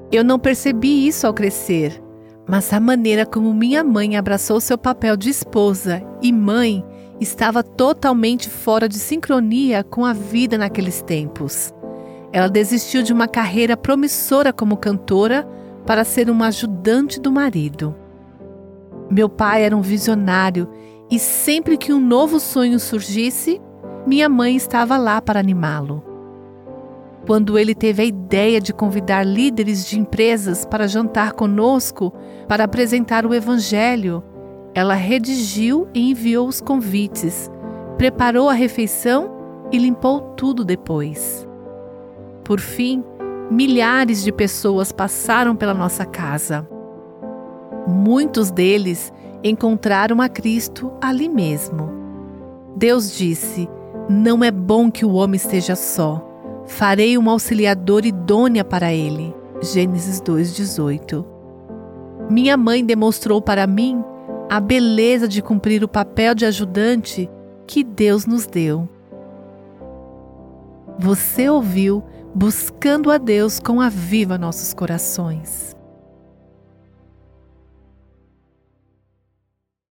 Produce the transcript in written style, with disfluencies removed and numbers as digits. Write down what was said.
Eu não percebi isso ao crescer, mas a maneira como minha mãe abraçou seu papel de esposa e mãe estava totalmente fora de sincronia com a vida naqueles tempos. Ela desistiu de uma carreira promissora como cantora para ser uma ajudante do marido. Meu pai era um visionário e sempre que um novo sonho surgisse, minha mãe estava lá para animá-lo. Quando ele teve a ideia de convidar líderes de empresas para jantar conosco para apresentar o Evangelho, ela redigiu e enviou os convites, preparou a refeição e limpou tudo depois. Por fim, milhares de pessoas passaram pela nossa casa. Muitos deles encontraram a Cristo ali mesmo. Deus disse: "Não é bom que o homem esteja só. Farei uma auxiliadora idônea para ele." Gênesis 2:18. Minha mãe demonstrou para mim a beleza de cumprir o papel de ajudante que Deus nos deu. Você ouviu Buscando a Deus com Aviva Nossos Corações.